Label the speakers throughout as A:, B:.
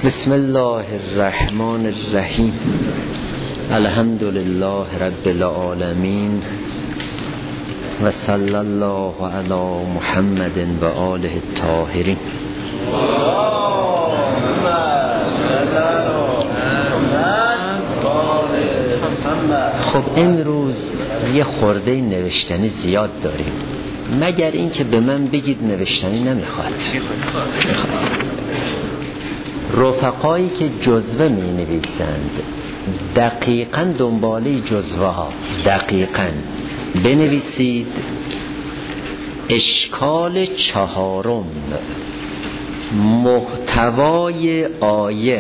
A: بسم الله الرحمن الرحیم. الحمد لله رب العالمین و صلی الله علی محمد و آله الطاهرین. خب امروز یه خورده نوشتنی زیاد داریم، مگر اینکه به من بگید نوشتنی نمیخواد. رفقایی که جزوه می نویسند دقیقاً دنباله جزوه ها دقیقاً بنویسید. اشکال چهارم، محتوای آیه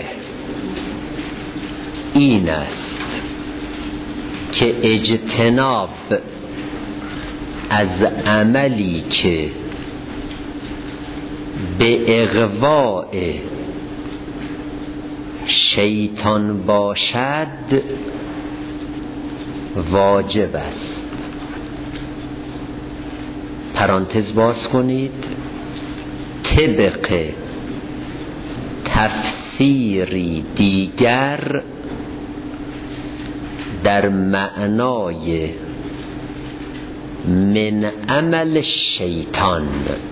A: این است که اجتناب از عملی که به اغواء شیطان باشد واجب است. پرانتز باز کنید. طبق تفسیری دیگر در معنای من عمل شیطان،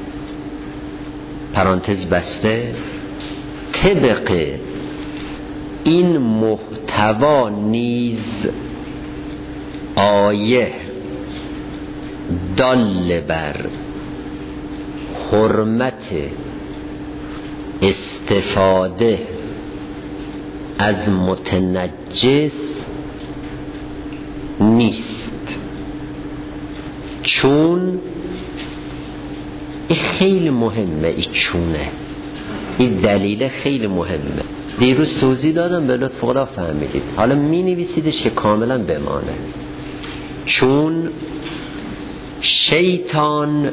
A: پرانتز بسته، طبق این محتوا نیز آیه دال بر حرمت استفاده از متنجس نیست، چون این خیلی مهمه. این چونه، این دلیل خیلی مهمه. دیروز توضیح دادم، به لطف خدا فهمیدید. حالا می نویسیدش که کاملا بمانه. چون شیطان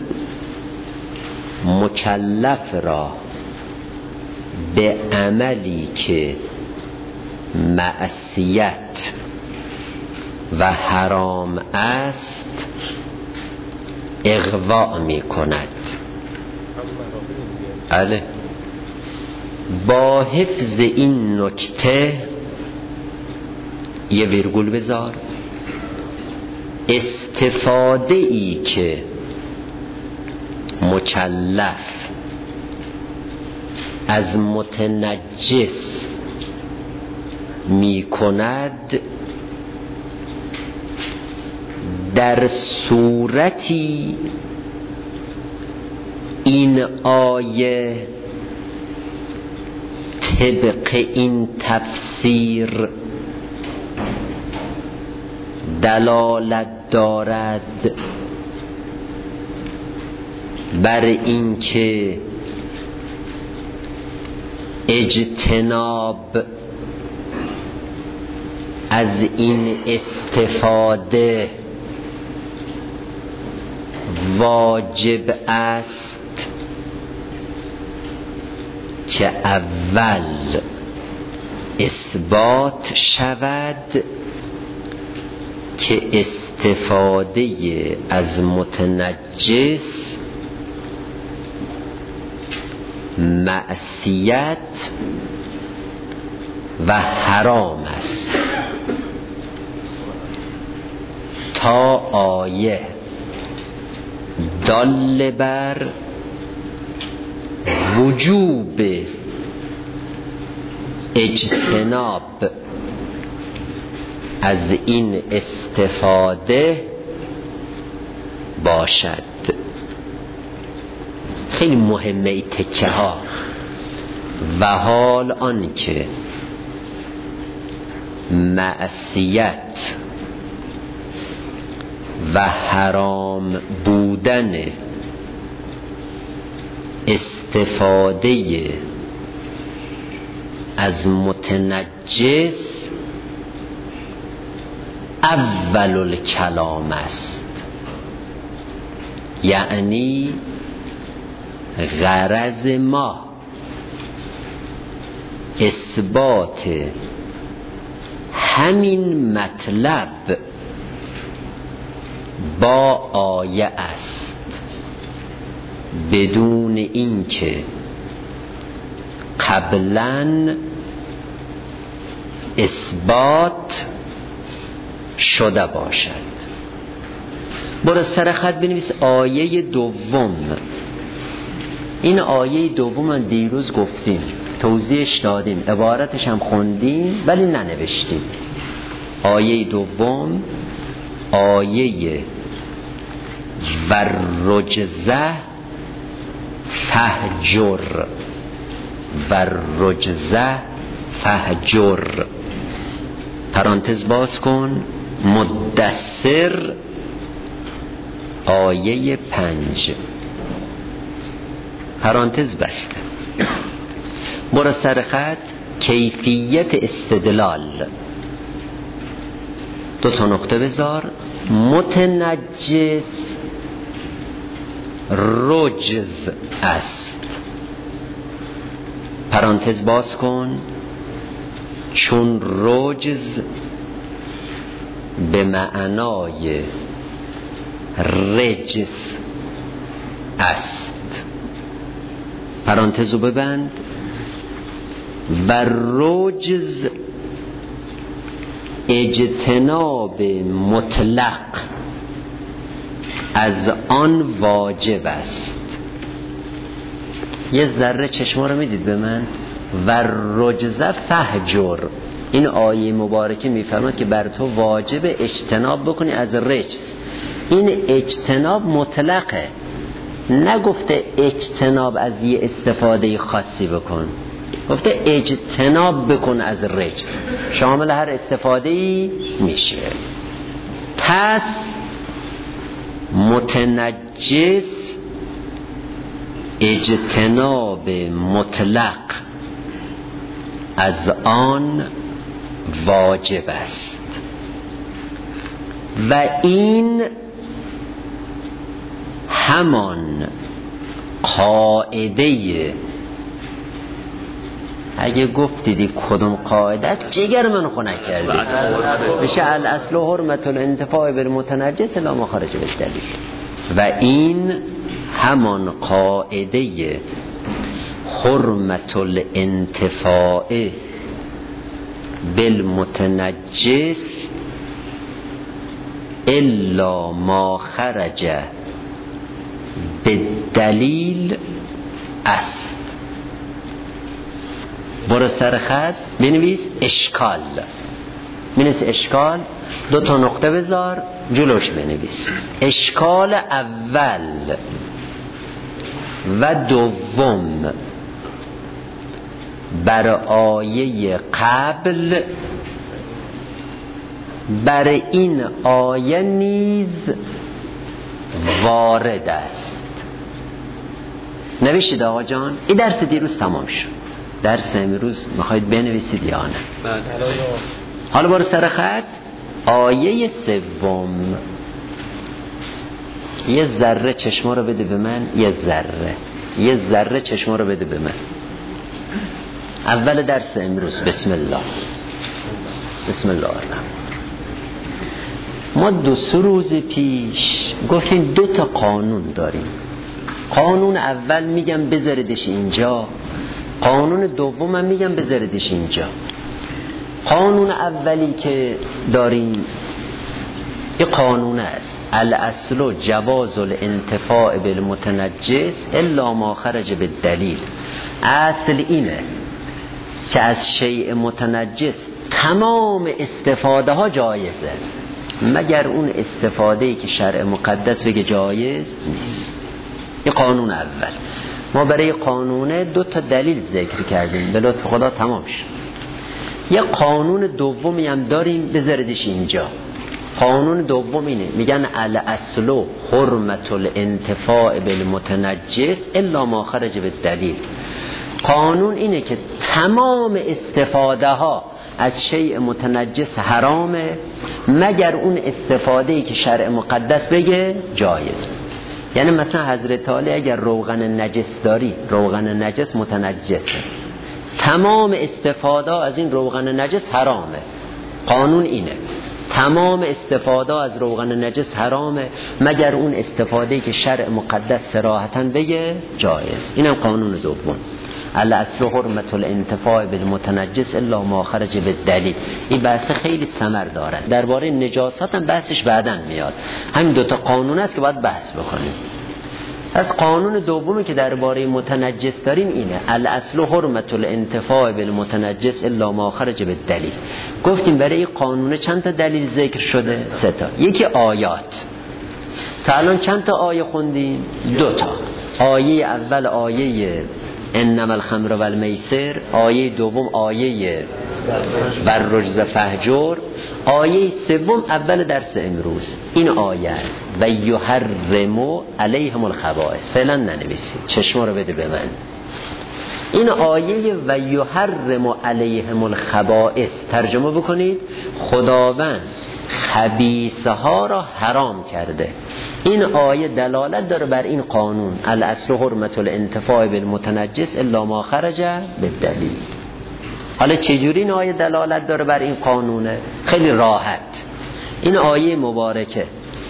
A: مکلف را به عملی که معصیت و حرام است اغوا می کند. بله، با حفظ این نکته یه ویرگول بذار. استفاده ای که مکلف از متنجس می کند در صورتی این آیه طبق این تفسیر دلالت دارد بر اینکه اجتناب از این استفاده واجب است، که اول اثبات شود که استفاده از متنجس معصیت و حرام است، تا آیه دال بر وجوب اجتناب از این استفاده باشد. خیلی مهمه این تکه ها. و حال آن که معصیت و حرام بودن استفاده از متنجس اول الکلام است، یعنی غرض ما اثبات همین مطلب با آیه است، بدون اینکه قبلا اثبات شده باشد. برو سر خط بنویس آیه دوم. این آیه دوم من دیروز گفتیم، توضیحش دادیم، عبارتش هم خوندیم ولی ننوشتیم. آیه دوم آیه والرجزه فهجر، والرجزه فهجر، پرانتز باز کن، مدثر آیه 5 پرانتز بسته. برو سر خط کیفیت استدلال، 2 نقطه بذار، متنجس رجز است، پرانتز باز کن، چون رجز به معنای رجس است، پرانتزو ببند، و رجز اجتناب مطلق از آن واجب است. یه ذره چشما رو میدید به من؟ و رجز فهجر، این آیه مبارکه میفرماد که بر تو واجب اجتناب بکنی از رجز. این اجتناب مطلقه، نگفته اجتناب از یه استفاده خاصی بکن، گفته اجتناب بکن از رجز، شامل هر استفاده‌ای میشه. پس متنجس اجتناب مطلق از آن واجب است و این همان قاعده، اگه گفتیدی کدوم قاعده است جگر من خنک کردی، میشه الاصل حرمت الانتفاع بالمتنجس لا مخرج بالدلیل، و این همان قاعده حرمت الانتفاع بالمتنجس الا ما خرج بالدلیل است. برو سر خط بنویس اشکال، بنویس اشکال، 2 نقطه بذار جلوش بنویس. اشکال اول و دوم بر آیه قبل بر این آیه نیز وارد است. نوشید آقا جان؟ این درس دیروز تمام شد، درس امروز میخواید بنویسید یا نه؟ حالا برو سر خط آیه سوم. یه ذره چشما رو بده به من، یه ذره چشما رو بده به من. اول درس امروز، بسم الله. بسم الله الرحمن. ما 2 روز پیش گفتیم 2 قانون داریم. قانون اول میگم بذاردش اینجا، قانون دوم میگم بذاردش اینجا. قانون اولی که داریم یه قانون است، الاصل جواز الانتفاع بالمتنجس الا ما خرج بالدلیل. اصل اینه که از شیء متنجس تمام استفاده ها جایزه مگر اون استفاده‌ای که شرع مقدس بگه جایز نیست. این قانون اول. ما برای قانون 2 دلیل ذکر کردیم، به لطف خدا تمام شد. یه قانون دومی هم داریم، بذاردش اینجا. قانون دوم اینه، میگن الاصل حرمت الانتفاع بالمتنجس الا ما خرج بالدلیل. قانون اینه که تمام استفاده ها از شیء متنجس حرامه مگر اون استفاده‌ای که شرع مقدس بگه جایز. یعنی مثلا حضرت علی اگر روغن نجس داری، روغن نجس متنجسه، تمام استفاده از این روغن نجس حرامه. قانون اینه، تمام استفاده از روغن نجس حرامه مگر اون استفاده‌ای که شرع مقدس صراحتاً بگه جایز. اینم قانون دوم. الاصل حرمت الانتفاع بالمتنجس الا ما خرج بالدلیل. این بحث خیلی ثمر داره. درباره نجاست هم بحثش بعداً میاد. همین دوتا قانون است که باید بحث بکنیم. از قانون دومی که درباره متنجس داریم اینه: الاصل حرمت الانتفاع بالمتنجس الا ما خرج بالدلیل. گفتیم برای این قانون چند تا دلیل ذکر شده؟ 3 تا. یکی آیات. تا الان چند تا آیه خوندیم؟ 2 تا. آیه اول آیه انما الخمر والمیسر، آیه دوم آیه والرجز فهجر، آیه سوم اول درس امروز. این آیه است و یحرم علیهم الخبائث. فعلا ننویسید، چشما رو بده به من. این آیه و یحرم علیهم الخبائث ترجمه بکنید: خداوند خبیثه ها را حرام کرده. این آیه دلالت داره بر این قانون: الاصل حرمت الانتفاع بالمتنجس الا ما خرج بالدلیل. حالا چجوری این آیه دلالت داره بر این قانونه؟ خیلی راحت. این آیه مبارکه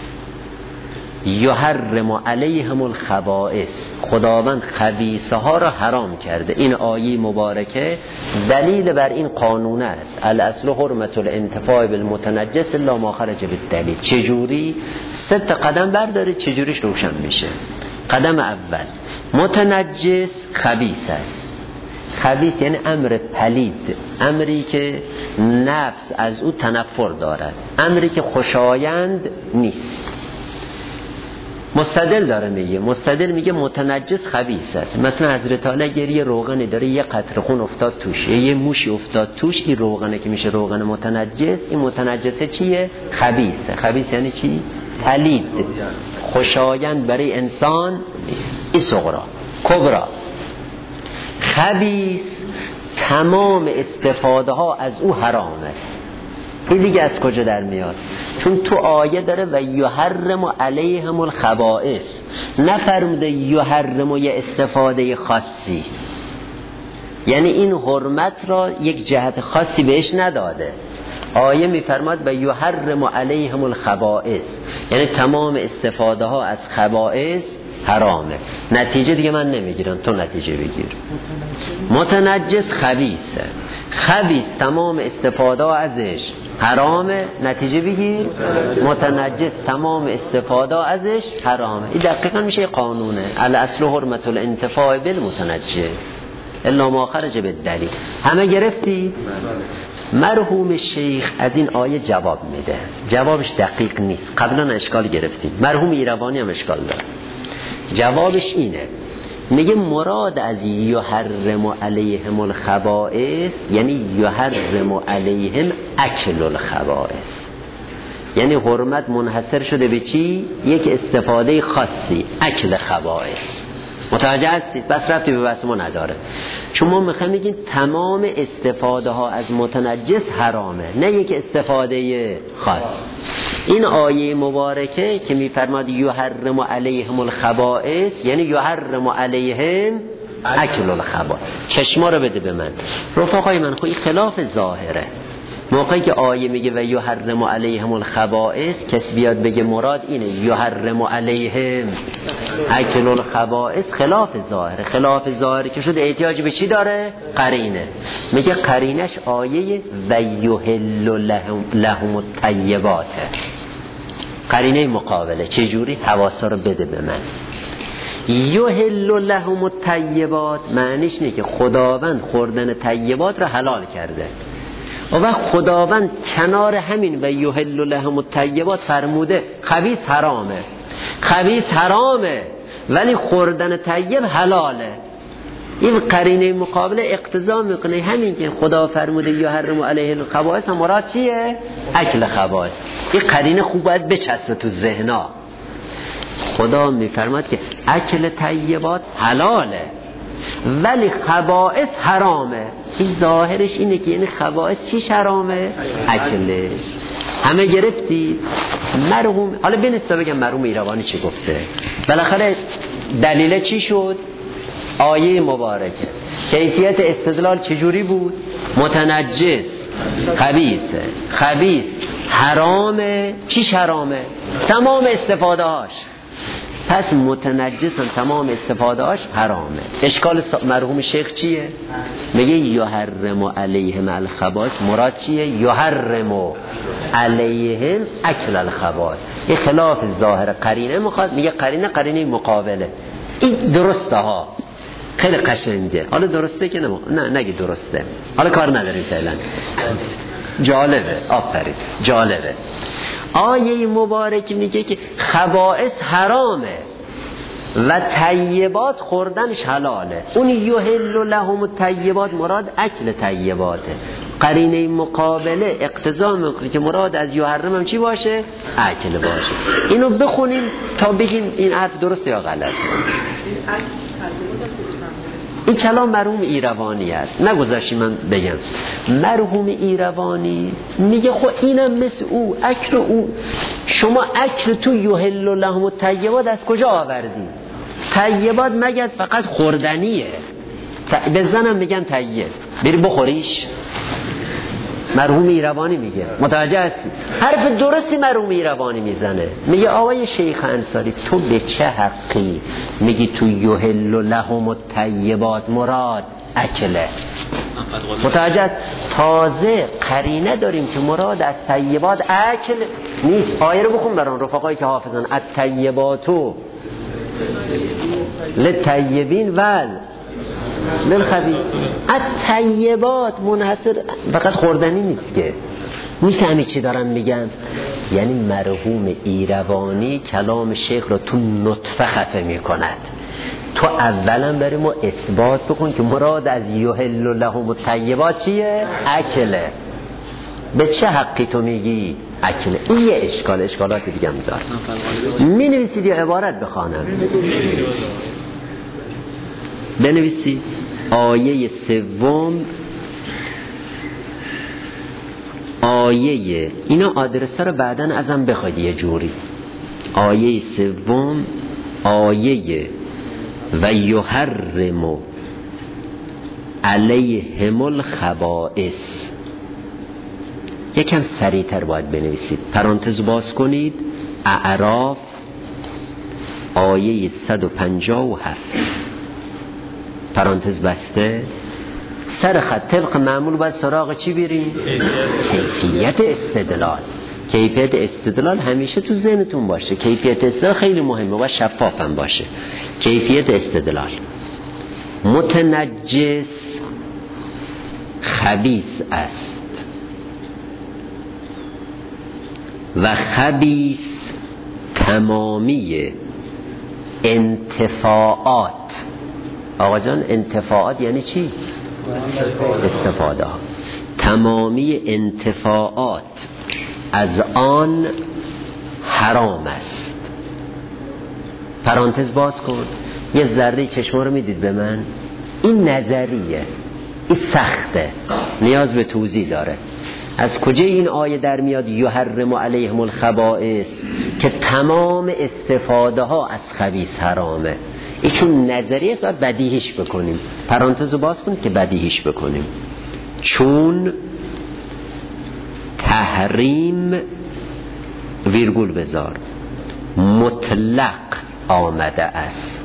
A: یحرم علیهم الخبائث، خداوند خبیثه ها را حرام کرده. این آیه مبارکه دلیل بر این قانون است: الاصل حرمت الانتفاع بالمتنجس الا ما خرج بالدلیل. چجوری؟ 3 قدم بردارید چجوریش روشن میشه. قدم اول: متنجس خبیث است. خبیث یعنی امر پلید، امری که نفس از او تنفر دارد، امری که خوشایند نیست. مستدل داره میگه، مستدل میگه متنجس خبیث است. مثلا حضرت علی اگر یه روغنی داره، یه قطره خون افتاد توش، یه موشی افتاد توش، این روغنه که میشه روغن متنجس. این متنجسه چیه؟ خبیثه. خبیث یعنی چی؟ پلید، خوشایند برای انسان نیست. این صغرا. کبرا: خبیث تمام استفاده ها از او حرامه. این دیگه از کجا در میاد؟ چون تو آیه داره و یحرم علیهم الخبائث، نفرموده یحرم یه استفاده خاصی، یعنی این حرمت را یک جهت خاصی بهش نداده. آیه میفرماد و یحرم علیهم الخبائث، یعنی تمام استفاده ها از خبائث حرامه. نتیجه دیگه من نمیگیرم، تو نتیجه بگیر. متنجس خبیثه، خبیث تمام استفاده ازش حرامه، نتیجه بگیر. متنجس تمام استفاده ازش حرامه. این دقیقا میشه قانونه: الاصل حرمت الانتفاع بالمتنجس الا ما خرج بالدلیل. همه گرفتی؟ مرحوم شیخ از این آیه جواب میده. جوابش دقیق نیست، قبلا اشکال گرفتیم. مرحوم ایروانی هم اشکال داره. جوابش اینه: میگه مراد از یحرم علیهم الخبائث یعنی یحرم علیهم اکل الخبائث، یعنی حرمت منحصر شده به چی؟ یک استفاده خاصی، اکل خبائث. متوجه هستید؟ بس ربطی به بحث ما نداره، چون ما میخوایم بگیم تمام استفاده ها از متنجس حرامه، نه یک استفاده خاص. این آیه مبارکه که میفرماد یحرم علیهم الخبائث یعنی یحرم علیهم اکل الخبائث. چشما رو بده به من رفقای من، خب این خلاف ظاهره. موقعی که آیه میگه و یحرم علیهم الخبائث، کسی بیاد بگه مراد اینه یحرم علیهم اکل الخبائث، خلاف ظاهره. خلاف ظاهره که شده احتیاج به چی داره؟ قرینه. میگه قرینش آیه و یحل لهم الطیبات، قرینه مقابله. چجوری؟ حواسا رو بده به من. یحل لهم الطیبات معنیش اینه که خداوند خوردن طیبات رو حلال کرده. و خداوند کنار همین و یحل لهم الطیبات فرموده خبیث حرامه. خبیث حرامه ولی خوردن طیب حلاله. این قرینه مقابله اقتضا میکنه همین که خدا فرموده یحرم علیه الخبائث، مراد چیه؟ اکل خبائث. این قرینه خوب باید بچسبه تو ذهنا. خدا میفرماد که اکل طیبات حلاله ولی خبائث حرامه. این ظاهرش اینه که یعنی خبائث چیش حرامه؟ اکلش. همه گرفتید؟ مرحوم، حالا بنستا بگم مرحوم ایروانی چی گفته. بالاخره دلیل چی شد؟ آیه مبارکه. کیفیت استدلال چجوری بود؟ متنجس خبیثه، خبیث حرامه. چیش حرامه؟ تمام استفاده هاش. پس متنجسن، تمام استفاده هاش حرامه. اشکال مرحوم شیخ چیه؟ میگه یحرم علیهم الخبائث، مراد چیه؟ یحرم علیهم اکل الخبائث. این خلاف ظاهر قرینه میخواد، میگه قرینه مقابله. این درسته ها، خیلی قشنگه. حالا درسته که نه نگی درسته، حالا کار نداریم فعلا. جالبه، آفرین، جالبه. آیه مبارک میگه که خبائث حرامه و طیبات خوردنش حلاله. اون یحل لهم الطیبات مراد اکل طیباته. قرینه مقابله اقتضا میکنه که مراد از یحرم هم چی باشه؟ اکل باشه. اینو بخونیم تا بگیم این حرف درسته یا غلطه. این کلام مرحوم ایروانی است، نگذاشی من بگم. مرحوم ایروانی میگه خب اینم مثل او، اکل او. شما اکل تو یحل لهم الطیبات از کجا آوردی؟ طیبات مگر فقط خوردنیه؟ به زنم میگن طیب، بری بخوریش. مرحوم ایروانی میگه، متوجه هستی؟ حرف درستی مرحوم ایروانی میزنه. میگه آقای شیخ انصاری تو به چه حقی میگی تو یحل لهم الطیبات مراد اکله؟ متوجه؟ تازه قرینه داریم که مراد از طیبات اکل نیست. آیه رو بخون بران رفقایی که حافظن. الطیباتو للطیبین ول للخبیث. الطیبات منحصر فقط خوردنی نیست که. میفهمی چی دارم میگم؟ یعنی مرحوم ایروانی کلام شیخ رو تو نطفه خفه میکند. تو اولا برای ما اثبات بکن که مراد از یحل لهم الطیبات چیه؟ اکله. به چه حقی تو میگی اکله؟ این یه اشکالات دیگه هم داره. می نویسید یا عبارت بخوانم؟ بنویسید. آیه سوم، آیه اینا آدرس رو بعداً ازم بخواید یه جوری. آیه سوم، آیه و یحرم علیهم الخبائث. یکم سریعتر باید بنویسید. پرانتز باز کنید. اعراف آیه 157 پرانتز بسته. سر خط طبق معمول باید سراغ چی بریم؟ کیفیت استدلال. کیفیت استدلال همیشه تو ذهنتون باشه. کیفیت استدلال خیلی مهمه و شفافم باشه. کیفیت استدلال. متنجس خبیث است و خبیث تمامی انتفاعات. آقا جان انتفاعات یعنی چی؟ استفاده. تمامی انتفاعات از آن حرام است. پرانتز باز کن. یه ذره چشما رو میدید به من؟ این نظریه، این سخته، نیاز به توضیح داره. از کجا این آیه در میاد یحرم علیهم الخبائث که تمام استفاده ها از خبیث حرامه؟ این چون نظریه است باید بدیهیش بکنیم. پرانتز رو باز کنید که بدیهیش بکنیم. چون تحریم ویرگول بذار مطلق آمده است،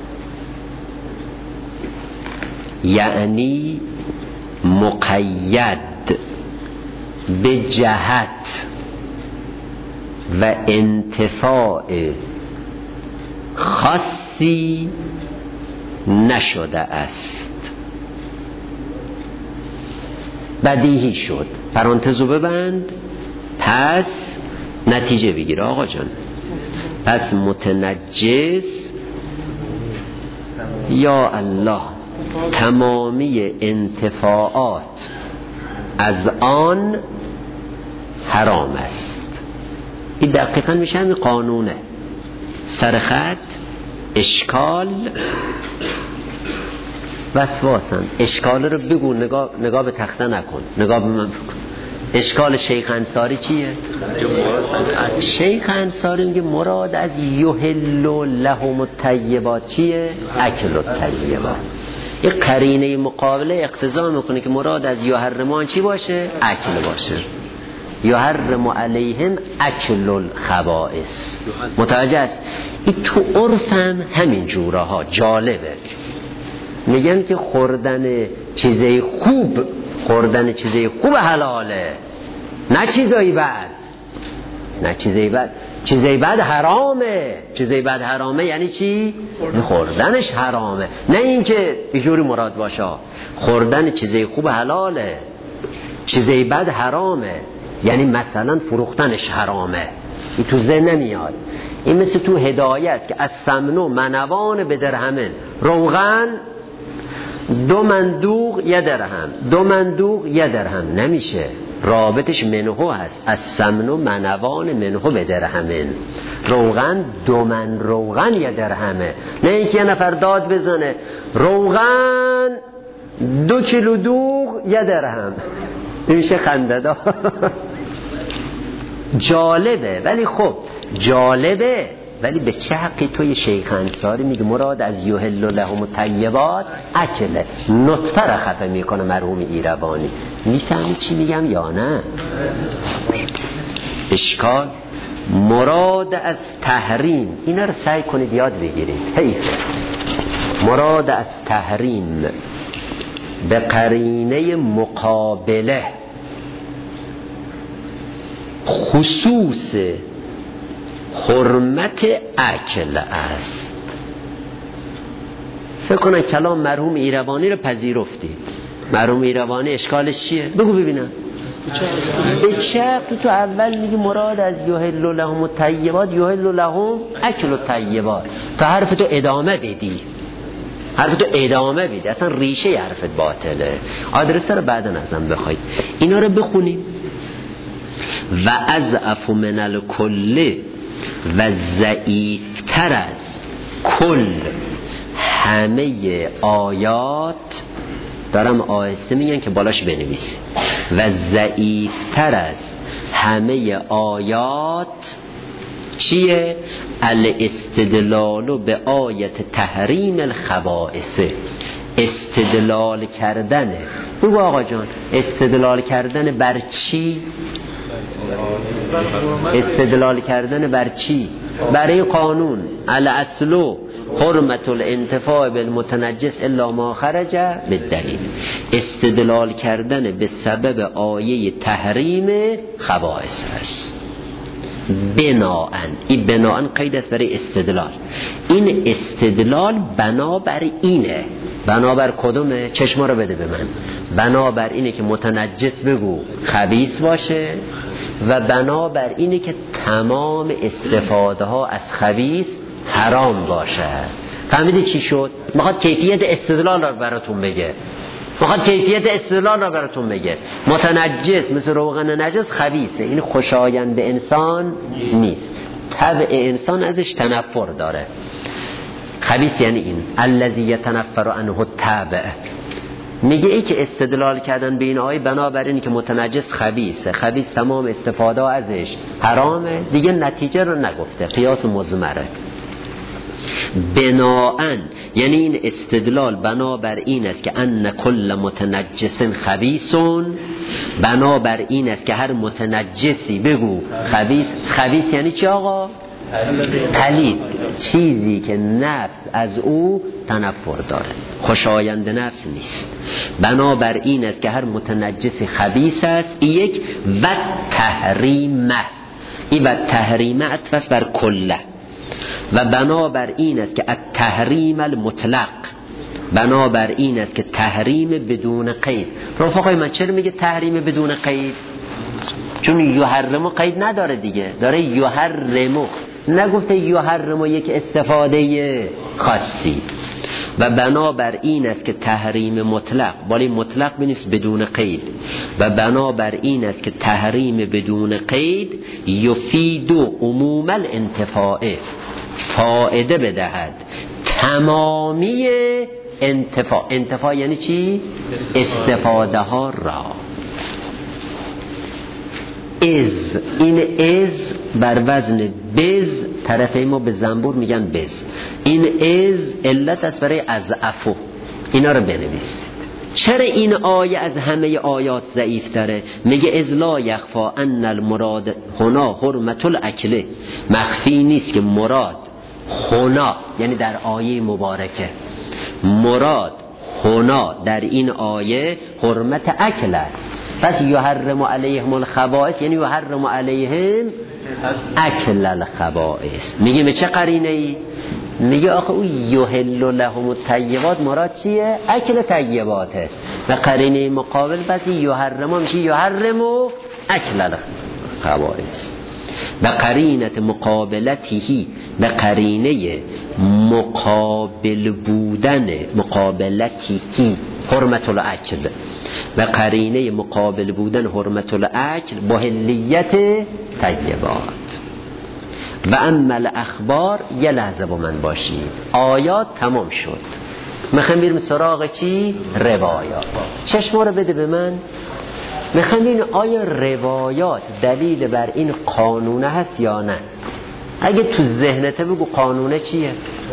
A: یعنی مقید به جهت و انتفاع خاصی نشده است. بدیهی شد. پرانتزو ببند. پس نتیجه بگیر آقا جان. پس متنجس یا الله تمامی انتفاعات از آن حرام است. این دقیقا میشه همین قانونه. سرخط اشکال وسواسن. اشکال رو بگو، نگاه به تخته نکن، نگاه به من بکن. اشکال شیخ انصاری چیه؟ شیخ انصاری میگه مراد از یحل لهم الطیبات چیه؟ اکل الطیبات. این قرینه مقابله اقتضا میکنه که مراد از یحرمان چی باشه؟ اکل باشه. یحرم علیهم اکل الخبائث. متوجه است؟ این تو عرفم همین جوره ها جالبه، میگن که خوردن چیزای خوب حلاله، نه چیزای بد، چیزای بد حرامه. یعنی چی؟ خوردنش حرامه، نه اینکه اینجوری مراد باشه خوردن چیزای خوب حلاله، چیزای بد حرامه، یعنی مثلا فروختنش حرامه. این تو ذهن نمیاد. این مثل تو هدایت که از سمنو منوان به درهمن، روغن 2 مندوق 1 درهم نمیشه، رابطش منهو هست. از سمنو منوان منهو به درهمن، روغن 2 من روغن 1 درهمه، نه اینکه یه نفر داد بزنه روغن 2 کیلو دوغ 1 درهم. میشه خنده دار. جالبه، ولی به چه حقی توی شیخ انصاری میگه مراد از یحل لهم الطیبات اکله، نطفه را خفه میکنه مرحوم ایروانی. میفهمی چی میگم یا نه؟ اشکال مراد از تحریم، اینا رو سعی کنید یاد بگیرید. مراد از تحریم به قرینه مقابله خصوص حرمت اکل است. فکر کنن کلام مرحوم ایروانی رو پذیرفتید. مرحوم ایروانی اشکالش چیه؟ بگو ببینم. به چه تو اول میگی مراد از یحل لهم الطیبات، یحل لهم اکل الطیبات، تا حرفتو ادامه بدی، اصلا ریشه حرفت باطله. آدرس رو بعدا ازم بخواید اینا رو بخونیم. و اضعف من الکل و ضعیفتر از کل همه آیات، دارم آهسته میگن که بالاش بنویسی، و ضعیفتر از همه آیات چیه؟ الاستدلال به آیت تحریم الخبائث، استدلال کردنه. بگو آقا جان، استدلال کردن بر چی؟ استدلال کردن بر چی؟ برای قانون الاصل حرمت الانتفاع بالمتنجس الا ما خرج بالدلیل. استدلال کردن به سبب آیه تحریم خبائث است. این بناءن قید است برای استدلال. این استدلال بنابر اینه. بنابر کدومه؟ چشما رو بده به من. بنابر اینه که متنجس بگو خبیث باشه، و بنابر اینه که تمام استفاده ها از خبیث حرام باشه. فهمیدی چی شد؟ میخواد کیفیت استدلال رو براتون بگه. متنجس مثل روغن نجس خبیثه، این خوشایند انسان نیست، طبع انسان ازش تنفر داره. خبیث یعنی این الذی یتنفر عنه الطبع. میگه ای که استدلال کردن به این آیه بنابراین که متنجس خبیثه، خبیث تمام استفاده ازش حرامه، دیگه نتیجه رو نگفته، قیاس مضمره. بناءن یعنی این استدلال بنابر این است که ان کل متنجس خبیثون، بنابر این است که هر متنجسی بگو خبیث یعنی چی آقا؟ پلید، چیزی که نفس از او تنفر داره، خوشایند نفس نیست. بنابر این است که هر متنجسی خبیث است. یک و تحریمه، این و تحریمه عطف بر کله. و بنابر این است که التحریم المطلق، بنابر این است که تحریم بدون قید. رفقای من چرا میگه تحریم بدون قید؟ چون یحرمو قید نداره دیگه، داره یحرمو، نگفته یحرمو یک استفاده خاصی. و بنابر این است که تحریم مطلق، بالی مطلق بنویس بدون قید. و بنابر این است که تحریم بدون قید یفید عموم الانتفاع، فائده بدهد تمامی انتفاع یعنی چی؟ استفاده ها را. این از بر وزن بز، طرفه ما به زنبور میگن بز. این از علت است برای اضعفو. اینا رو بنویسید. چرا این آیه از همه آیات ضعیف تره؟ میگه اذ لا یخفا ان المراد هنا حرمت الاکل، مخفی نیست که مراد هنا یعنی در آیه مبارکه، مراد هنا در این آیه حرمت اکل است. پس یحرم علیهم الخبائث یعنی یحرم علیهم اکل الخبائث. میگه به چه قرینه ای؟ میگه آخه او یحل لهم الطیبات مراد چیه؟ اکل طیباته. و قرینه مقابل پس یحرم میشه یحرم اکل الخبائث. و قرینت مقابلتهی، به قرینه مقابل بودن مقابلتهی حرمت الاکل، و قرینه مقابل بودن حرمت الاکل با حلیت طیبات. و اما الاخبار، یه لحظه با من باشید، آیات تمام شد، میخوام بریم سراغ چی؟ روایات. چشم رو بده به من، میخوام ببین آیا روایات دلیل بر این قانونه هست یا نه؟ اگه تو ذهنت بگو قانونه چیه؟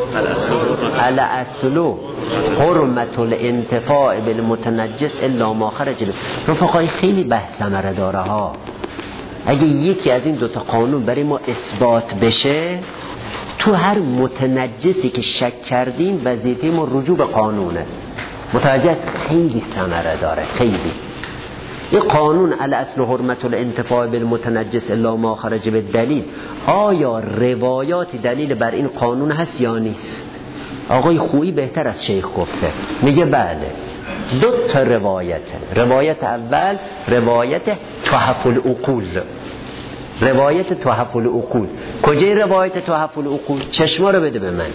A: الاصل حرمت الانتفاع بالمتنجس الا ما خرج. رفقای خیلی بحث ثمره داره ها. اگه یکی از این دوتا قانون برای ما اثبات بشه، تو هر متنجسی که شک کردیم وظیفه ما رجوع به قانونه. متوجه؟ خیلی ثمره داره، خیلی. این قانون الاصل حرمت الانتفاع بالمتنجس الا ما خرج بالدلیل، آیا روایاتی دلیل بر این قانون هست یا نیست؟ آقای خویی بهتر از شیخ گفته، میگه بله. دو تا روایته. روایت اول روایت تحف العقول. روایت تحف العقول کجای روایت تحف العقول؟ چشما رو بده به من.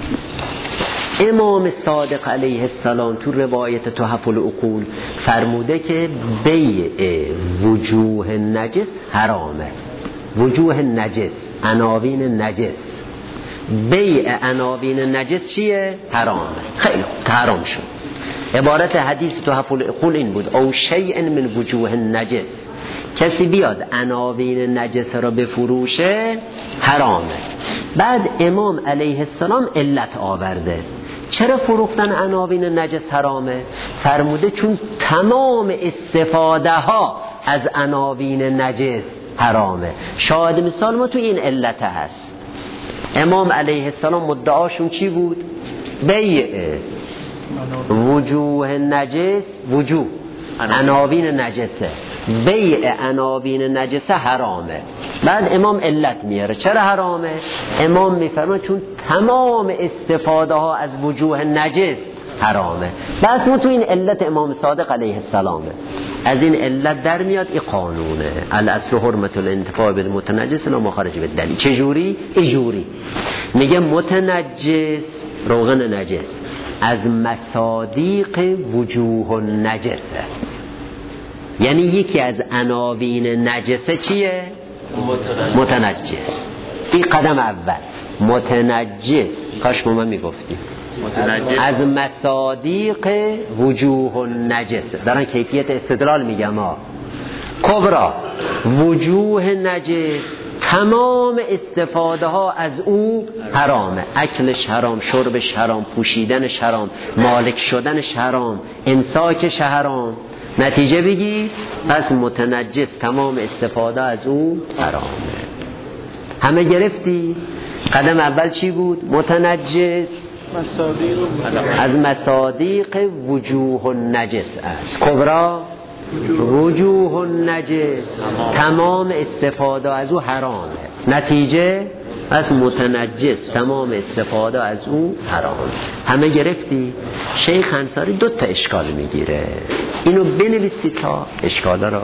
A: امام صادق علیه السلام تو روایت تحف العقول فرموده که بیع وجوه نجس حرامه. وجوه نجس، عناوین نجس، بیع عناوین نجس چیه؟ حرامه. خیلی حرام شد. عبارت حدیث تحف العقول این بود: او شیء من وجوه نجس، کسی بیاد عناوین نجس را بفروشه حرامه. بعد امام علیه السلام علت آورده چرا فروختن عناوین نجس حرامه. فرموده چون تمام استفاده ها از عناوین نجس حرامه. شاهد مثال ما تو این علت هست. امام علیه السلام مدعاشون چی بود؟ بیع وجوه نجس، وجوه عناوین نجسه، بیع عناوین نجسه حرامه. بعد امام علت میاره چرا حرامه. امام میفرمه چون تمام استفاده ها از وجوه نجس حرامه. بس ما تو این علت امام صادق علیه السلامه. از این علت در میاد این قانونه الاصل حرمت الانتفاع بالمتنجس الا ما خرج بالدلیل. چجوری؟ اینجوری میگه متنجس روغن نجس از مصادیق وجوه نجسه، یعنی یکی از عناوین نجسه چیه؟ متنجس. این قدم اول. متنجس کاش ما میگفتیم از مصادیق وجوه نجسه. دارن کیفیت استدلال میگم ها. کبرا وجوه نجس تمام استفاده ها از او حرامه. اکلش حرام، شربش حرام، پوشیدنش حرام، مالک شدنش حرام، امساکش حرام. نتیجه بگی پس متنجس تمام استفاده از او حرامه. همه گرفتی؟ قدم اول چی بود؟ متنجس از مصادیق وجوه نجس است. کبرا وجوه نجس تمام استفاده از او حرامه. نتیجه از متنجس تمام استفاده از او حرام. همه گرفتی؟ شیخ انصاری دو تا اشکال میگیره، اینو بنویسی تا اشکالا را.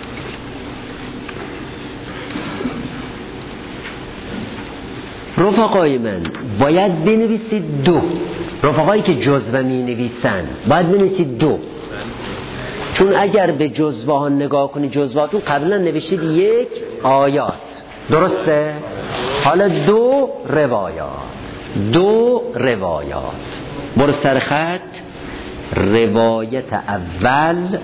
A: رفقای من باید بنویسید دو. رفقایی که جزوه می نویسن باید بنویسید دو، چون اگر به جزوه ها نگاه کنی جزوهاتون قبلا نوشید یک آیات، درسته؟ حالا دو روایات. دو روایات برو سر خط. روایت اول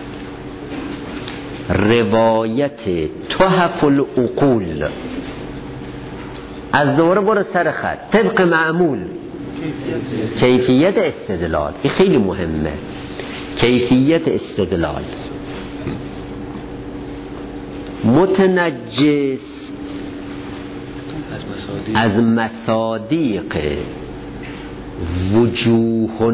A: روایت تحف العقول. از دوره برو سر خط طبق معمول کیفیت استدلال. این خیلی مهمه. کیفیت استدلال. متنجس از مصادیق وجوه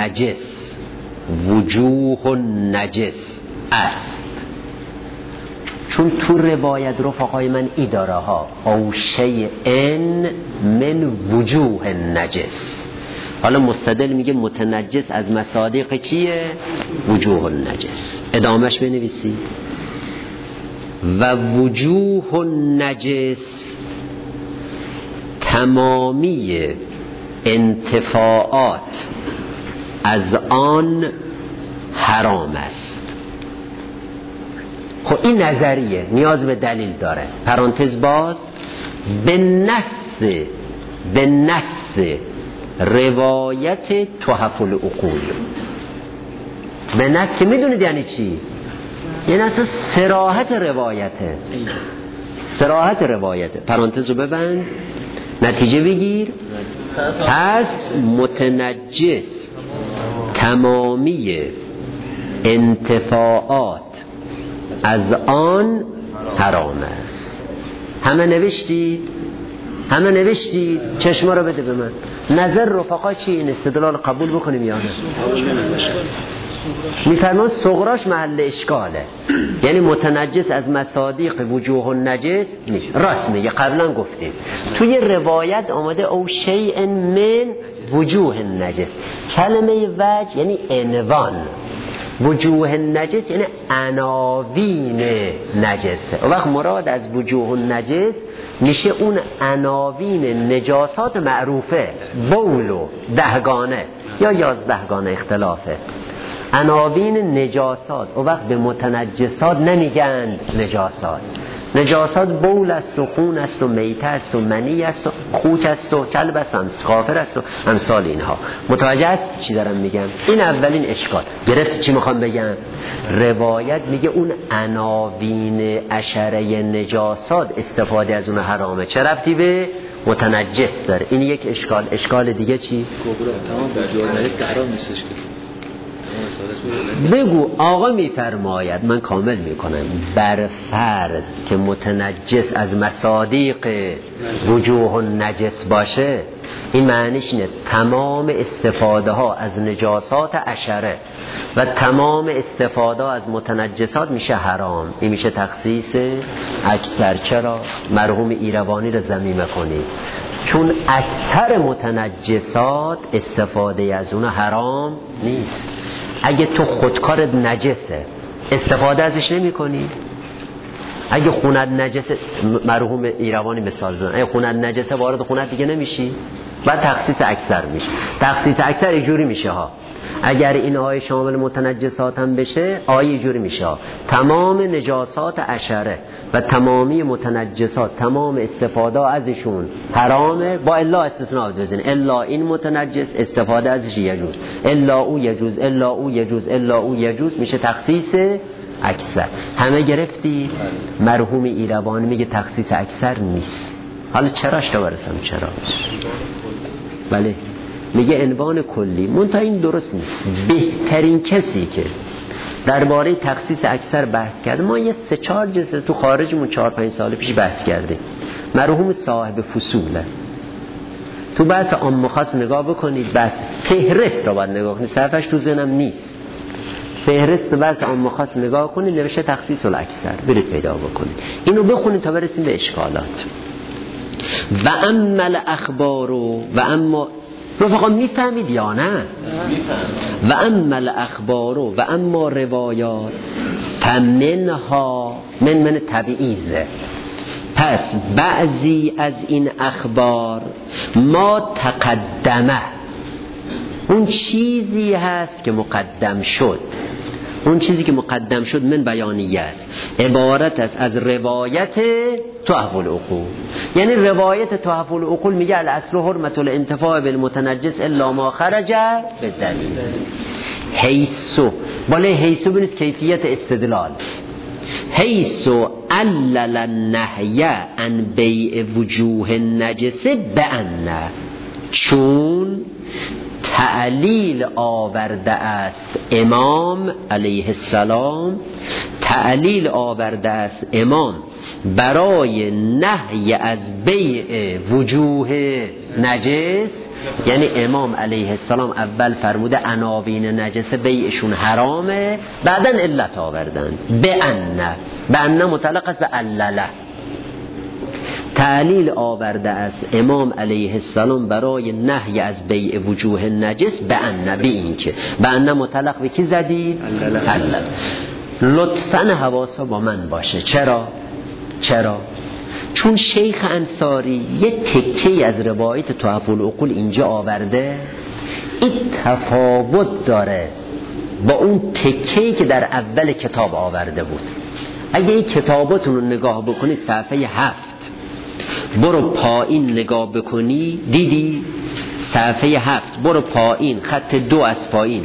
A: النجس است. چون تو روایت رفقای من ای داره ها او شیئن من وجوه النجس. حالا مستدل میگه متنجس از مصادیق چیه؟ وجوه النجس. ادامهش بنویسی. و وجوه النجس تمامی انتفاعات از آن حرام است. خب این نظریه نیاز به دلیل داره. پرانتز باز. به نص روایت تحف العقول. به نص که میدونید یعنی چی؟ یعنی اصلا صراحت روایته. پرانتز رو ببند، نتیجه بگیر. پس متنجس تمامی انتفاعات از آن حرام است. همه نوشتید؟ چشما رو بده به من. نظر رفقا چی؟ این استدلال قبول بکنیم یا نه؟ میفرمان صغراش محل اشکاله. یعنی متنجس از مصادیق وجوه النجس نیست. راست میگه، قبلا گفتیم توی روایت آمده او شیء من وجوه النجس. کلمه وجه یعنی عنوان، وجوه النجس یعنی عناوین نجسه. و وقت مراد از وجوه النجس میشه اون عناوین نجاسات معروفه، بول و دهگانه یا 11گانه اختلافه. عناوین نجاسات. و وقت به متنجسات نمیگن نجاسات بول است و خون است و میته است و منی است و خوک است و کلب است و کافر است و امثال اینها. متوجه است چی دارم میگم؟ این اولین اشکال. گرفت چی میخوام بگم؟ روایت میگه اون عناوین عشره نجاسات استفاده از اون حرامه. چه ربطی به متنجس داره؟ این یک اشکال. اشکال دیگه چی؟ بگو. آقا میفرماید، من کامل میکنم، بر فرض که متنجس از مصادیق وجوه النجس باشه، این معنیش اینه تمام استفاده ها از نجاسات عشره و تمام استفاده ها از متنجسات میشه حرام. این میشه تخصیص اکثر. چرا؟ مرحوم ایروانی رو ضمیمه کنید. چون اکثر متنجسات استفاده از اون حرام نیست. اگه تو خودکارت نجسه استفاده ازش نمی کنی؟ اگه خونت نجسه، مرحوم ایروانی مثال زدن، اگه خونت نجسه وارد خونت دیگه نمیشی، بعد تخصیص اکثر میشه. تخصیص اکثر اینجوری میشه ها. اگر این آیه شامل متنجسات هم بشه، آیه اینجوری میشه ها. تمام نجاسات عشره و تمامی متنجسات، تمام استفاده ازشون حرامه، با الا استثناء بزنید. الا این متنجس استفاده ازش یجوز، الا او یجوز، الا او یجوز، الا او یجوز، میشه تخصیص اکثر. همه گرفتی؟ مرحوم ایروانی میگه تخصیص اکثر نیست. حالا چراش تا برسم؟ چرا؟ بله، میگه عنوان کلی. منتها این درست نیست. بهترین کسی که درباره تخصیص اکثر بحث کرد، ما یه 3-4 جلسه تو خارجمون 4-5 سال پیش بحث کردیم، مرحوم صاحب فصوله. تو بحث عام خاص نگاه بکنید، بحث فهرست رو باید نگاه کنید، صفحش تو ذهنم نیست. فهرست بحث عام خاص نگاه کنید، نوشته تخصیص الاکثر، برید پیدا بکنید، اینو بخونید تا برسیم به اشکالات. و اما الاخبار و اما رفقا میفهمید یا نه؟ و اما الاخبار و اما روایات فمنها من تبعیضه. پس بعضی از این اخبار ما تقدمه، اون چیزی هست که مقدم شد، اون چیزی که مقدم شد من بیانیه است، عبارت است از روایت تحف العقول. یعنی روایت تحف العقول میگه الاصل حرمت الانتفاع بالمتنجس الا ما خرج بالدلیل. حیثو بالای حیثو بینید کیفیت استدلال. حیثو علل النهی عن بیع وجوه النجس بأن، چون تعلیل آورده است امام علیه السلام، تعلیل آورده است امام برای نهی از بیع وجوه نجس. یعنی امام علیه السلام اول فرموده عناوین نجسه بیعشون حرامه، بعدن علت آوردن به ان مطلق است به علله. تعلیل آورده است امام علیه السلام برای نهی از بیع وجوه نجس به اینکه به ان مطلق به کی زدید؟ علله. لطفاً حواسا با من باشه. چرا؟ چون شیخ انصاری یه تکه‌ای از روایت تحف العقول اینجا آورده، این تفاوت داره با اون تکه‌ای که در اول کتاب آورده بود. اگه این کتاباتون رو نگاه بکنید صفحه 7 برو پایین نگاه بکنی، دیدی؟ صفحه 7 برو پایین، خط 2 از پایین،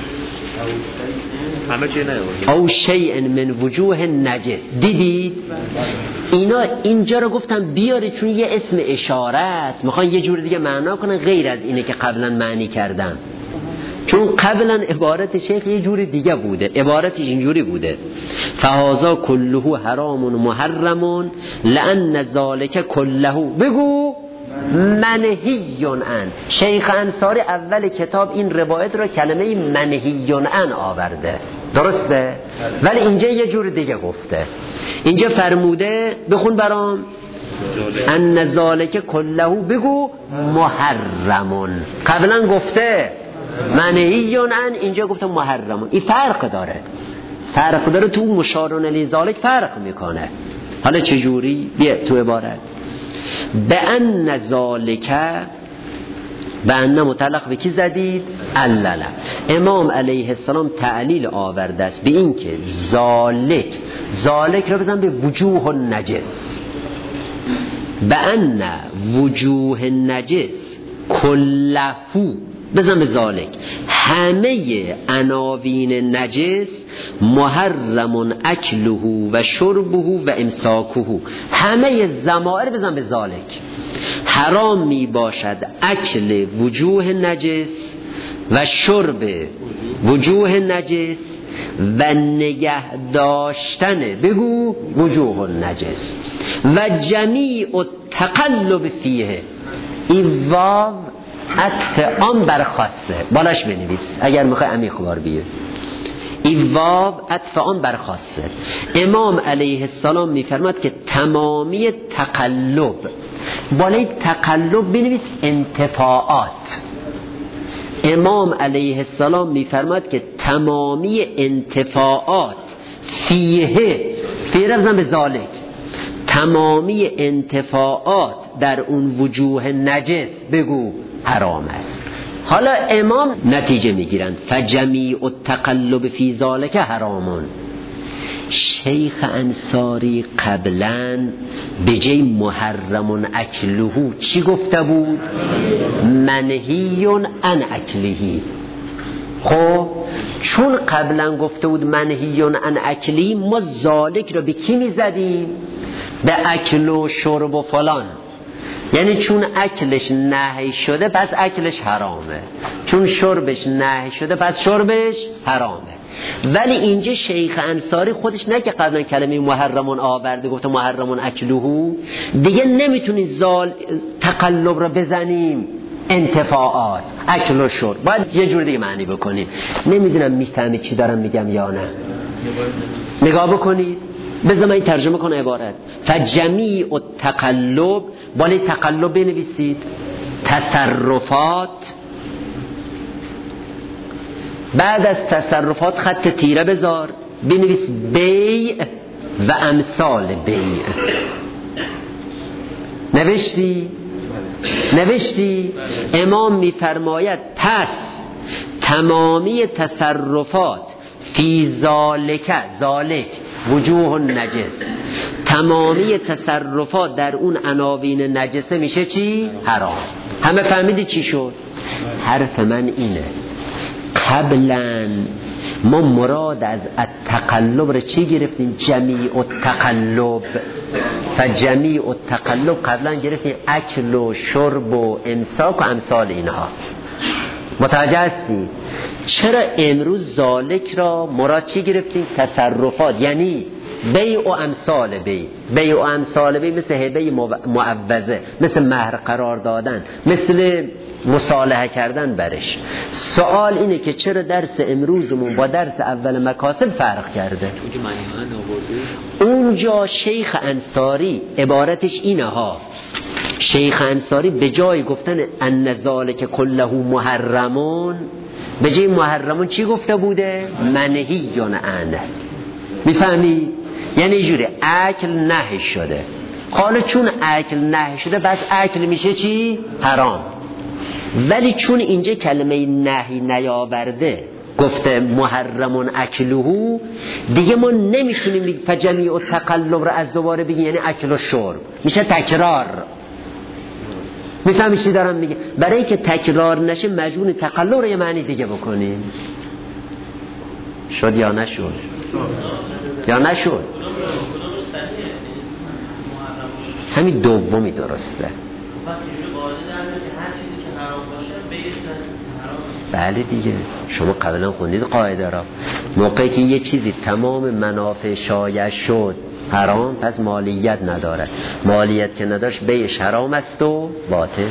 A: او شیء من وجوه نجس، دیدید؟ اینا اینجا رو گفتم بیاری چون یه اسم اشاره است، میخوان یه جور دیگه معنا کنن غیر از اینه که قبلا معنی کردم. چون قبلا عبارت شیخ یه جور دیگه بوده، عبارتش اینجوری بوده فهذا كله حرام محرم لان ذلك كله بگو منهی عن. شیخ انصاری اول کتاب این روایت رو کلمه منهی عن آورده، درسته؟ ولی اینجا یه جور دیگه گفته. اینجا فرموده بخون برام ان ذلك كله بگو محرم. قبلا گفته منهی عن، اینجا گفته محرم. این فرق داره تو مشارون لذالک فرق میکنه. حالا چجوری؟ بیا تو عبارت به ان ذالک، به ان مطلق به کی زدید؟ علله. امام علیه السلام تعلیل آورده است به این که ذالک رو بزن به وجوه النجس، به ان وجوه النجس کلفو بزن به ذالک، همه عناوین نجس محرم اکله و شربه و امساکه، همه ضمائر بزن به ذالک حرام می باشد اکل وجوه نجس و شرب وجوه نجس و نگه داشتن بگو وجوه نجس و جمیع التقلب فیه. این واو عطف آن بر خاصه، بالاش بنویس اگر میخوای عمیق بار بیه. این واو عطف آن بر خاصه. امام علیه السلام میفرماد که تمامی تقلب، بالای تقلب بنویس انتفاعات. امام علیه السلام میفرماد که تمامی انتفاعات فیه رفضن به ذالک، تمامی انتفاعات در اون وجوه نجس بگو حرام است. حالا امام نتیجه میگیرند فجمیع التقلب فی ذالک حرامون. شیخ انصاری قبلا به جای محرم اکله چی گفته بود؟ منهی عن اکله. خب چون قبلا گفته بود منهی عن اکلی، ما ذالک رو به کی میزدیم؟ به اکل و شرب و فلان. یعنی چون اکلش نهی شده پس اکلش حرامه، چون شربش نهی شده پس شربش حرامه. ولی اینجا شیخ انصاری خودش نه که قبلا کلمه محرمون آورده گفته محرمون اکلهو، دیگه نمیتونی تقلب رو بزنیم انتفاعات اکل و شرب، باید یه جور دیگه معنی بکنیم. نمیدونم میفهمید چی دارم میگم یا نه؟ نگاه بکنید، بذار من ترجمه کنم عبارت. فجمیع التقلب، بالای تقلب بنویسید تصرفات، بعد از تصرفات خط تیره بذار بنویس بیع و امثال بیع. نوشتی؟ امام میفرماید پس تمامی تصرفات فی ذالک وجوه نجس، تمامی تصرفات در اون عناوین نجسه میشه چی؟ حرام. همه فهمیدی چی شد؟ حرف من اینه، قبلا ما مراد از التقلب رو چی گرفتیم؟ جمیع التقلب. فجمیع التقلب قبلا گرفتیم اکل و شرب و امساک و امثال اینها. متوجه هستی؟ چرا امروز ذالک را مراد چی گرفتیم؟ تصرفات، یعنی بیع و امثال بیع و امثال بیع، مثل هبه معوضه، مثل مهر قرار دادن، مثل مصالحه کردن برش. سوال اینه که چرا درس امروزمون با درس اول مکاسب فرق کرده؟ اونجا شیخ انصاری عبارتش اینه ها، شیخ انصاری به جای گفتن ان ذالک کله محرمون، به جای محرمون چی گفته بوده؟ منهیون عنه. میفهمی؟ یعنی اینجوری اکل نهی شده، حالا چون اکل نهی شده بس اکل میشه چی؟ حرام. ولی چون اینجا کلمه نهی نیاورده، گفته محرمون اکلهو، دیگه ما نمیتونیم فجمیع و تقلب رو از دوباره بگیم یعنی اکل و شرب، میشه تکرار. میفهمی چی دارم میگه؟ برای اینکه تکرار نشه مجبور تقلب رو یه معنی دیگه بکنیم. شد یا نشد؟ یا نشد؟ همین دومی درسته. بله دیگه، شما قبلا خوندید قاعده را، موقعی که یه چیزی تمام منافع شایع شد حرام، پس مالیت ندارد، مالیت که نداشت بیعش حرام است و باطل.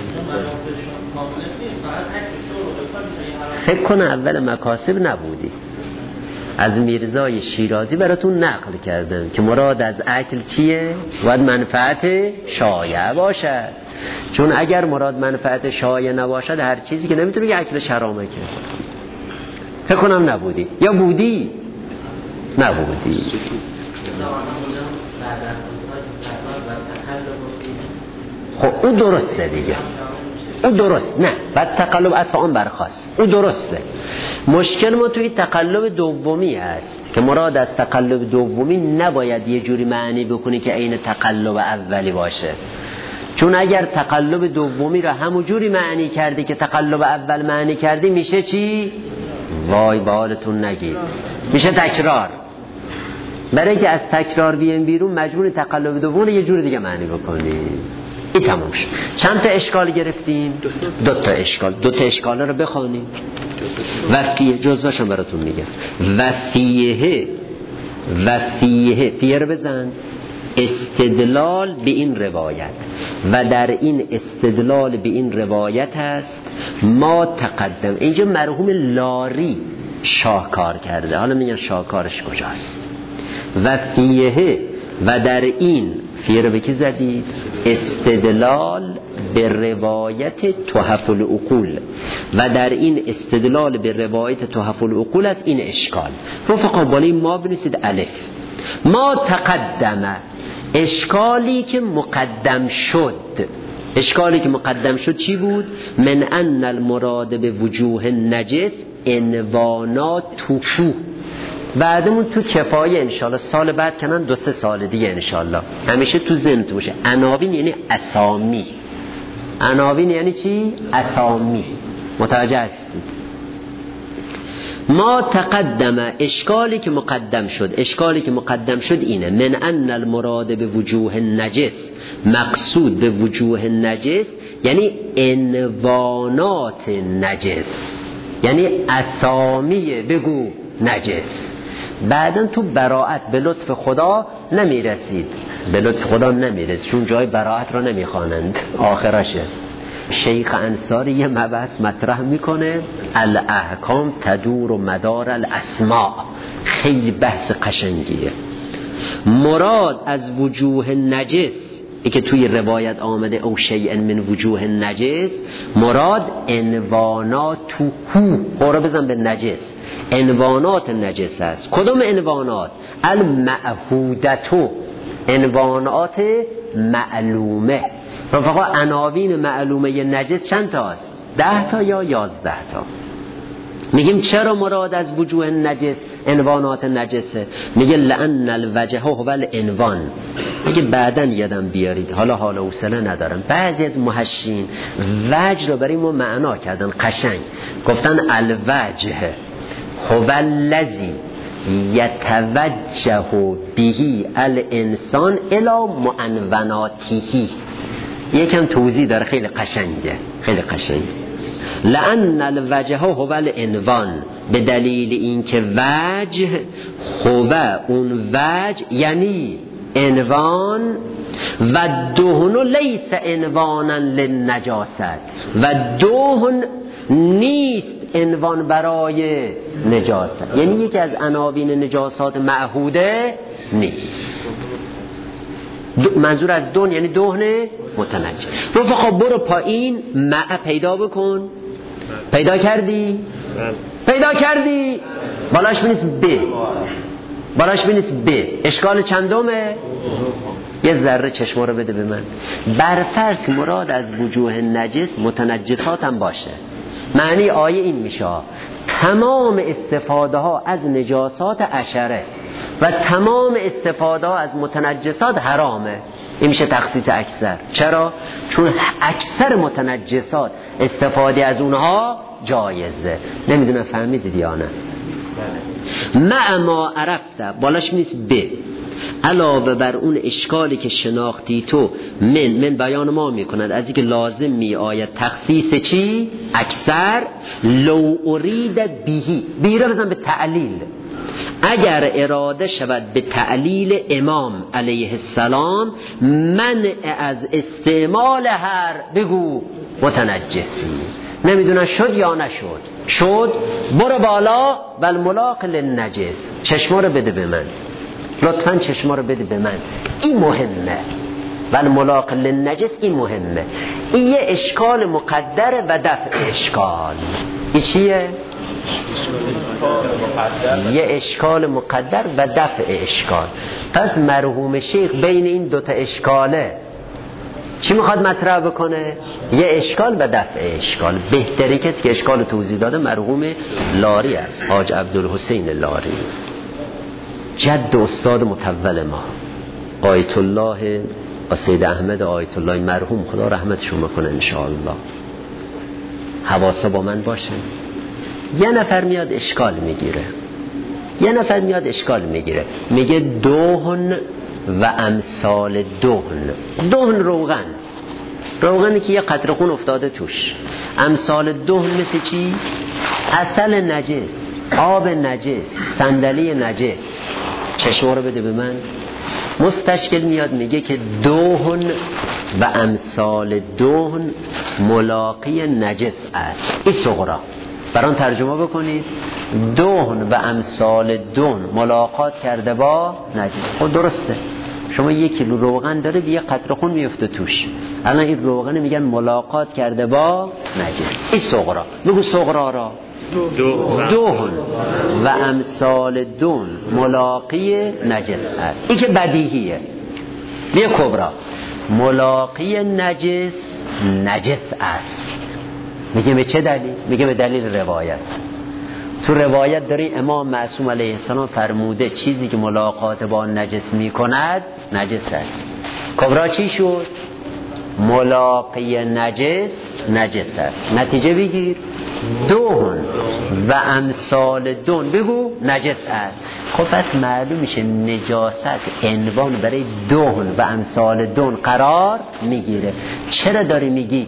A: فکر کنه اول مکاسب نبودی، از میرزای شیرازی براتون نقل کردم که مراد از اکل چیه؟ باید منفعت شایع باشد، چون اگر مراد منفعت شایع نباشد هر چیزی که نمیتونه بگه اکلش حرامه. که فکر کنم نبودی، یا بودی؟ نبودی. خب اون درسته دیگه، اون درست، نه بعد تقلب اتفاقا برخاست، اون درسته. مشکل ما توی تقلب دومی هست که مراد از تقلب دومی نباید یه جوری معنی بکنی که عین تقلب اولی باشه، چون اگر تقلب دومی را همون جوری معنی کردی که تقلب اول معنی کردی میشه چی؟ وای به حالتون نگید، میشه تکرار. برای که از تکرار بیایم بیرون مجبور تقلب دوم رو یه جور دیگه معنی بکنیم. این تمام شد. چند تا اشکال گرفتیم؟ دو تا اشکال رو بخوانیم. وفیه جزوشم براتون میگم. وفیه رو بزن. استدلال به این روایت و در این استدلال به این روایت هست ما تقدم. اینجا مرحوم لاری شاهکار کرده، حالا میگن شاهکارش کجاست. وفیه و در این فیه رو به کی زدید؟ استدلال به روایت تحف العقول و در این استدلال به روایت تحف العقول از این اشکال. رفقا بالای ما بنویسید الف. ما تقدم، اشکالی که مقدم شد. اشکالی که مقدم شد چی بود؟ من ان المراد به وجوه نجس عنوانات توفو. بعدمون تو کفایه انشالله سال بعد کنن 2-3 سال دیگه انشالله همیشه تو ذهن تو باشه. عناوین یعنی اسامی. عناوین یعنی چی؟ اسامی. متوجه هستید؟ ما تقدم، اشکالی که مقدم شد اینه من ان المراد به وجوه نجس، مقصود به وجوه نجس یعنی عنوانات نجس، یعنی اسامی بگو نجس. بعدن تو براءت به لطف خدا نمیرسید، چون جای براءت را نمیخوانند آخرشه. شیخ انصاری یه مبحث مطرح میکنه، الاحکام تدور و مدار الاسماء، خیلی بحث قشنگیه. مراد از وجوه نجس ای که توی روایت آمده او شیء من وجوه نجس، مراد عنوانات هو رو بزن به نجس، عنوانات نجس است. کدوم عنوانات؟ المعهودتو، عنوانات معلومه. رفقا عناوین معلومه نجس چند تاست؟ 10 تا یا 11 تا. میگیم چرا مراد از وجوه نجس عنوانات نجسه؟ میگه لأن الوجه هو العنوان. میگه بعدن یادم بیارید، حالا حوصله ندارم. بعضی از محشین وجه رو برای ما معنا کردن قشنگ، گفتن الوجه هو الذی یتوجه به الانسان الی معنوناته. یکم توضیح داره، خیلی قشنگه. لأن الوجه هو العنوان، به دلیل اینکه وجه هو اون وجه یعنی عنوان، و دهن لیس عنوانا للنجاست، و دهن نیست عنوان برای نجاست، یعنی یکی از عناوین نجاسات معهوده نیست. منظور از دهن یعنی دهن متنجس. رفقا برو پایین مع پیدا بکن. پیدا کردی؟ پیدا کردی؟ بالاش بنویس ب. بالاش بنویس ب. اشکال چندمه؟ یه ذره چشم رو بده به من. برفرض مراد از وجوه نجس متنجسات هم باشه. معنی آیه این میشه تمام استفاده ها از نجاسات عشره و تمام استفاده ها از متنجسات حرامه. این میشه تخصیص اکثر. چرا؟ چون اکثر متنجسات استفاده از اونها جایزه. نمیدونم فهمیدید یا نه؟ مع ما عرفته بالاش نیست ب، علاوه بر اون اشکالی که شناختی تو من بیان ما میکند از اینکه لازم می آید تخصیص چی؟ اکثر. لو ارید بیهی، بیره بزن به تعلیل، اگر اراده شود به تعلیل امام علیه السلام منع از استعمال هر بگو متنجسی. نمیدونم شد یا نشد؟ شد. برو بالا والملاق للنجس. چشما رو بده به من لطفاً، چشما رو بده به من، این مهمه. والملاق للنجس این مهمه. این یه اشکال مقدر و دفع اشکال. این چیه؟ یه اشکال مقدر و دفع اشکال. پس مرحوم شیخ بین این دوتا اشکاله چی میخواد مطرح بکنه؟ یه اشکال و دفع اشکال. بهتری کسی که اشکال توضیح داده مرحوم لاری است، حاج عبدالحسین لاری، جد استاد متول ما آیت الله سید احمد آیت الله مرحوم، خدا رحمتشون بکنه انشاءالله. حواسا با من باشه. یه نفر میاد اشکال میگیره، یه نفر میاد اشکال میگیره، میگه دهن و امثال دهن. دهن روغن، روغنی که یه قطره خون افتاده توش. امثال دهن مثل چی؟ عسل نجس، آب نجس، صندلی نجس. چشم رو بده به من. مستشکل میاد میگه که دهن و امثال دهن ملاقی نجس است. این صغرا بران ترجمه بکنید. دهن و امثال دهن ملاقات کرده با نجس. خب درسته، شما 1 کیلو روغن داره یه قطره خون میفته توش، الان این روغن میگن ملاقات کرده با نجس. این صغرا. بگو صغرا را. دهن و امثال دهن ملاقی نجس است. این که بدیهیه. یه کبرا ملاقی نجس نجس است. میگه به چه دلیل؟ میگه به دلیل روایت. تو روایت داری امام معصوم علیه السلام فرموده چیزی که ملاقات با نجس میکند نجس است. کبرا چی شد؟ ملاقی نجس نجس است. نتیجه بگیر. دهن و امثال دهن بگو نجس است. خب پس معلوم میشه نجاست عنوان برای دهن و امثال دهن قرار میگیره. چرا داری میگی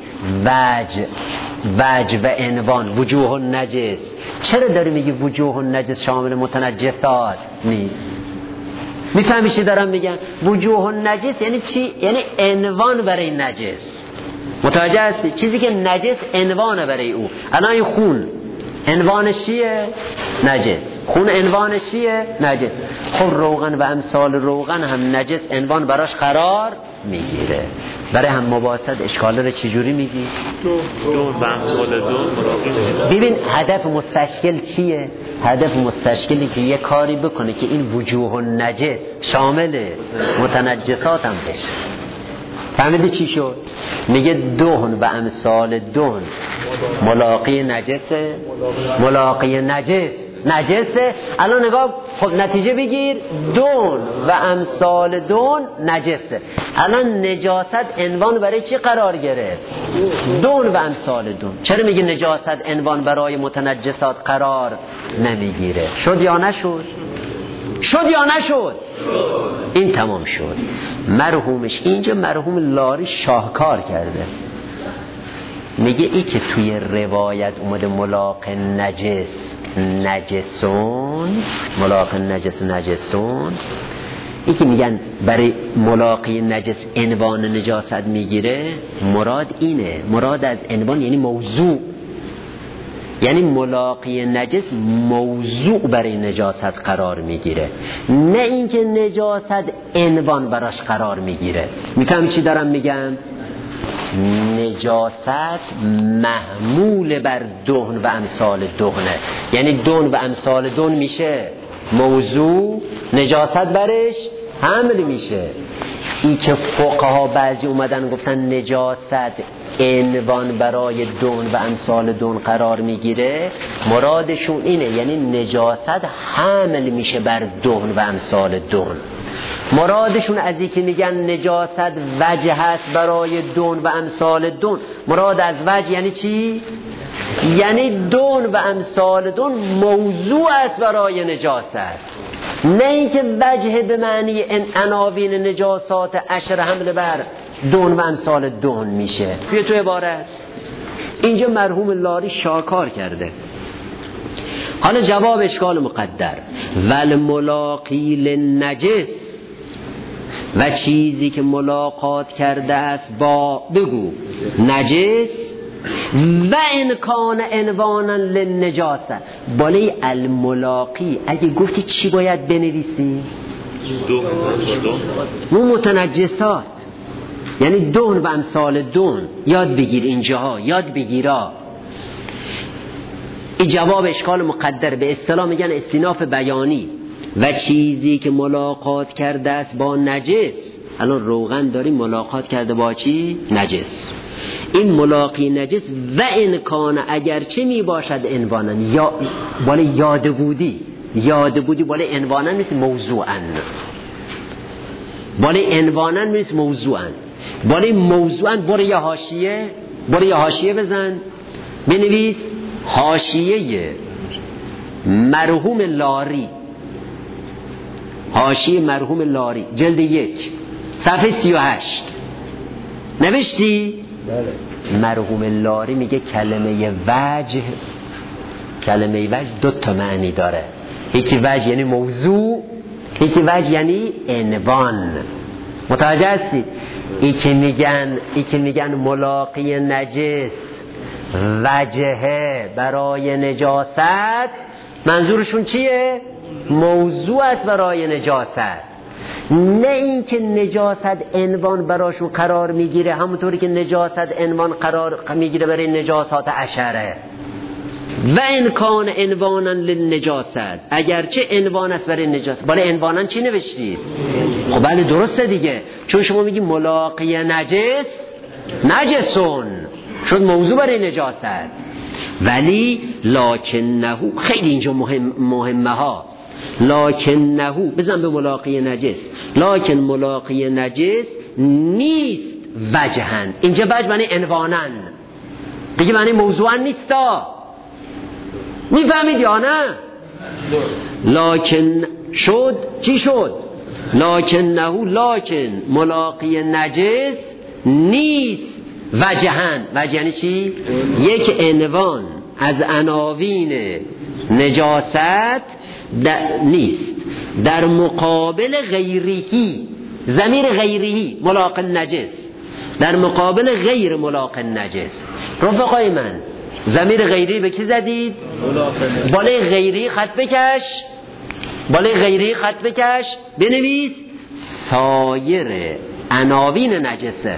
A: وجه و عنوان وجوه نجس؟ چرا داری میگی وجوه نجس شامل متنجسات نیست؟ میفهمی چی دارم میگم؟ وجوه نجس یعنی چی؟ یعنی عنوان برای نجس. متوجه هستی؟ چیزی که نجس عنوانه برای او. الان این خون عنوانش چیه؟ نجس. خون عنوانش چیه؟ نجس. خب روغن و امثال روغن هم نجس عنوان براش قرار میگیره. برای هم مباحثت اشکال رو چجوری میگی؟
B: دون و امثال دون.
A: ببین هدف مستشکل چیه؟ هدف مستشکلی که یه کاری بکنه که این وجوه نجس شامل متنجسات هم بشه. فهمیدی چی شد؟ میگه دهن و امثال دهن ملاقی نجسه. ملاقی نجسه. الان نگاه، خب نتیجه بگیر. دهن و امثال دهن نجسه. الان نجاست عنوان برای چی قرار گرفت؟ دهن و امثال دهن. چرا میگه نجاست عنوان برای متنجسات قرار نمیگیره؟ شد یا نشد؟ شد یا نشد؟ این تمام شد. مرحومش اینجا مرحوم لاری شاهکار کرده. میگه ای که توی روایت اومده ملاق نجس نجسون، ملاق نجس نجسون، این که میگن برای ملاقی نجس عنوان نجاست میگیره، مراد اینه، مراد از عنوان یعنی موضوع، یعنی ملاقی نجس موضوع برای نجاست قرار میگیره، نه اینکه نجاست عنوان براش قرار میگیره. میفهم چی دارم میگم؟ نجاست محمول بر دهن و امثال دهنه، یعنی دهن و امثال دهن میشه موضوع، نجاست برش حمل میشه. این که فقها بعضی اومدن گفتن نجاست عنوان برای دهن و امثال دهن قرار میگیره، مرادشون اینه یعنی نجاست حمل میشه بر دهن و امثال دهن. مرادشون از این که میگن نجاست وجه هست برای دهن و امثال دهن، مراد از وجه یعنی چی؟ یعنی دهن و امثال دهن موضوع است برای نجاست، نه اینکه وجه به معنی عناوین نجاسات عشر حمل بر دهن و امثال دهن میشه. بیا تو عبارت اینجا مرحوم لاری شاکار کرده. حالا جواب اشکال مقدر، والملاقی للنجس، و چیزی که ملاقات کرده است با بگو نجس، و ان کان عنوانا للنجاسه. بالای الملاقی اگه گفتی چی باید بنویسی؟ متنجسات، یعنی دهن و امثال دهن. یاد بگیر اینجاها، یاد بگیرا. این جواب اشکال مقدر، به اصطلاح میگن استیناف بیانی. و چیزی که ملاقات کرده است با نجس، الان روغن داریم ملاقات کرده با چی؟ نجس. این ملاقی نجس و انکان اگرچه می باشد عنوانا، یا بالا یاد بودی بالا عنوانا نیست موضوعا، بالا عنوانا نیست موضوعا، بالا موضوعا. برو یه حاشیه بزن، بنویس حاشیه مرحوم لاری، حاشیه مرحوم لاری جلد 1 صفحه 38 نوشتی؟ بله. مرحوم لاری میگه کلمه وجه دو تا معنی داره، یکی وجه یعنی موضوع، یکی وجه یعنی عنوان. متوجه هستی؟ این که میگن ملاقی نجس وجهه برای نجاست، منظورشون چیه؟ موضوع است برای نجاست، نه این که نجاست عنوان براشون قرار میگیره، همونطوری که نجاست عنوان قرار میگیره برای نجاسات عشره. و انکان عنوانا للنجاست، اگرچه عنوان است برای نجاست. بالا عنوانا چی نوشتید؟ خب بله درسته دیگه، چون شما میگی ملاقی نجس نجسون، شد موضوع برای نجاست. ولی لکنه، خیلی اینجا مهمه ها، لکنه بزن به ملاقی نجس، لکن ملاقی نجس نیست وجهن. اینجا وجه معنی عنوانن، دیگه معنی موضوعا نیستا. میفهمید یا نه؟ لکن شد چی شد؟ لکنه، لکن ملاقی نجس نیست وجهن. وجه یعنی چی؟ یک عنوان از عناوین نجاست نیست در مقابل غیریهی، ضمیر غیریهی ملاق نجس در مقابل غیر ملاق نجس. رفقای من ضمیر غیری به کی زدید؟ بالای غیری خط بکش، بالای غیری خط بکش، بنویس سایر عناوین نجسه.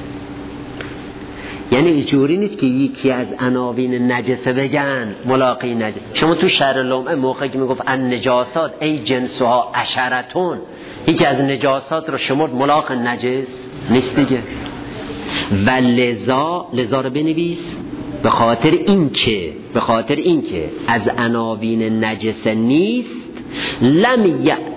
A: یعنی اینجوری نیست که یکی از عناوین نجسه بگن ملاقی نجس. شما تو شرح لمعه موقعی که میگفت النجاسات ای جنسها عشرتون، یکی از نجاسات رو شمرد ملاق نجس نیست دیگه. و لذا رو بنویس به خاطر اینکه از عناوین نجسه نیست، لم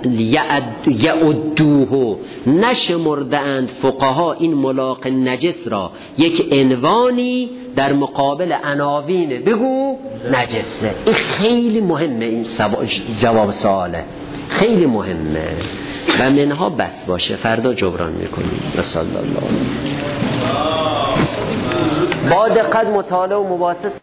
A: یعدوه نشمردند فقها این ملاق نجس را یک عنوانی در مقابل عناوین بگو نجسه. این خیلی مهمه، این جواب سواله خیلی مهمه و منها بس باشه، فردا جبران میکنیم. و صلی الله علیه با دقت مطالعه و مباحثه